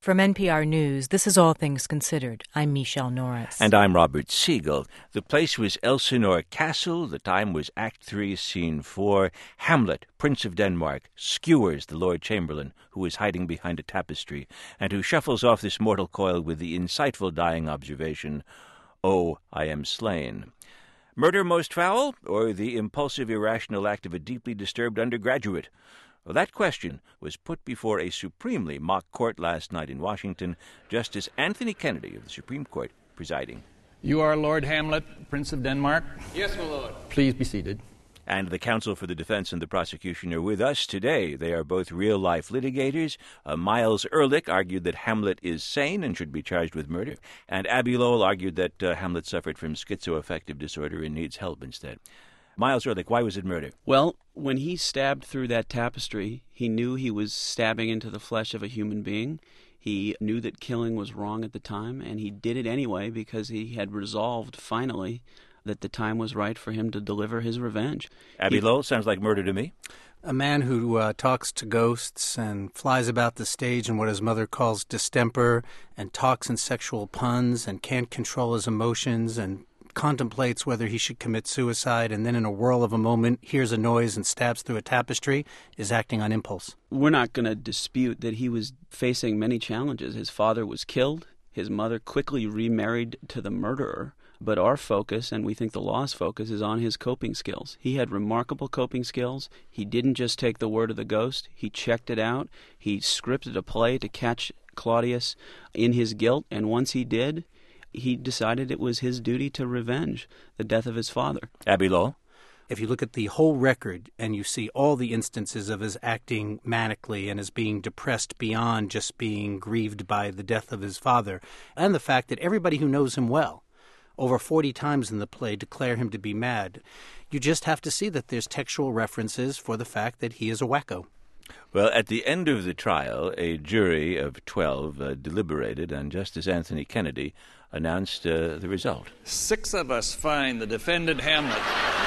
From NPR News, this is All Things Considered. I'm Michelle Norris. And I'm Robert Siegel. The place was Elsinore Castle. The time was Act 3, Scene 4. Hamlet, Prince of Denmark, skewers the Lord Chamberlain, who is hiding behind a tapestry, and who shuffles off this mortal coil with the insightful dying observation, "Oh, I am slain." Murder most foul, or the impulsive, irrational act of a deeply disturbed undergraduate? Well, that question was put before a supremely mock court last night in Washington, Justice Anthony Kennedy of the Supreme Court presiding. You are Lord Hamlet, Prince of Denmark? Yes, my lord. Please be seated. And the counsel for the defense and the prosecution are with us today. They are both real-life litigators. Miles Ehrlich argued that Hamlet is sane and should be charged with murder. And Abbe Lowell argued that Hamlet suffered from schizoaffective disorder and needs help instead. Miles Ehrlich, why was it murder? Well, when he stabbed through that tapestry, he knew he was stabbing into the flesh of a human being. He knew that killing was wrong at the time, and he did it anyway because he had resolved, finally, that the time was right for him to deliver his revenge. Abbe Lowell, sounds like murder to me. A man who talks to ghosts and flies about the stage in what his mother calls distemper and talks in sexual puns and can't control his emotions and contemplates whether he should commit suicide and then in a whirl of a moment hears a noise and stabs through a tapestry is acting on impulse. We're not going to dispute that he was facing many challenges. His father was killed. His mother quickly remarried to the murderer. But our focus, and we think the law's focus, is on his coping skills. He had remarkable coping skills. He didn't just take the word of the ghost. He checked it out. He scripted a play to catch Claudius in his guilt, and once he did, he decided it was his duty to revenge the death of his father. Abbe Lowell? If you look at the whole record and you see all the instances of his acting manically and as being depressed beyond just being grieved by the death of his father, and the fact that everybody who knows him well, over 40 times in the play, declare him to be mad, you just have to see that there's textual references for the fact that he is a wacko. Well, at the end of the trial, a jury of 12 deliberated, and Justice Anthony Kennedy announced the result. 6 of us find the defendant Hamlet,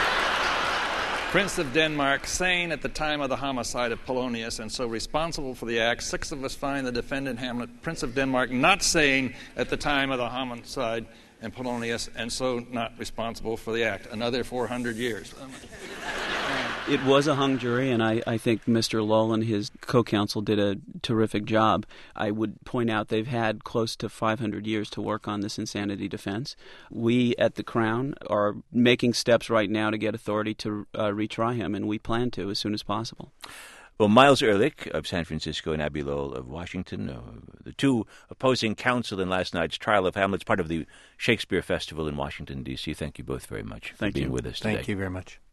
Prince of Denmark, sane at the time of the homicide of Polonius and so responsible for the act. 6 of us find the defendant Hamlet, Prince of Denmark, not sane at the time of the homicide and Polonius and so not responsible for the act. Another 400 years. It was a hung jury, and I think Mr. Lowell and his co-counsel did a terrific job. I would point out they've had close to 500 years to work on this insanity defense. We at the Crown are making steps right now to get authority to retry him, and we plan to as soon as possible. Well, Miles Ehrlich of San Francisco and Abbe Lowell of Washington, the two opposing counsel in last night's trial of Hamlet's part of the Shakespeare Festival in Washington, D.C. Thank you both very much for being with us today. Thank you very much.